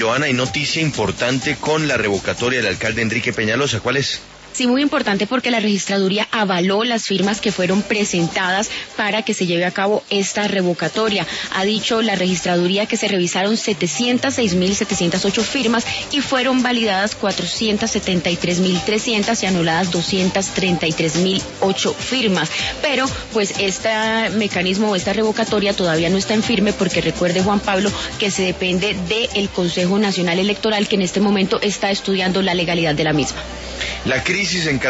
Joana, hay noticia importante con la revocatoria del alcalde Enrique Peñalosa. ¿Cuál es? Sí, muy importante porque la registraduría avaló las firmas que fueron presentadas para que se lleve a cabo esta revocatoria. Ha dicho la registraduría que se revisaron 706.708 firmas y fueron validadas 473.300 y anuladas 233.008 firmas. Pero pues este mecanismo, esta revocatoria todavía no está en firme porque recuerde, Juan Pablo, que se depende del Consejo Nacional Electoral, que en este momento está estudiando la legalidad de la misma. La crisis en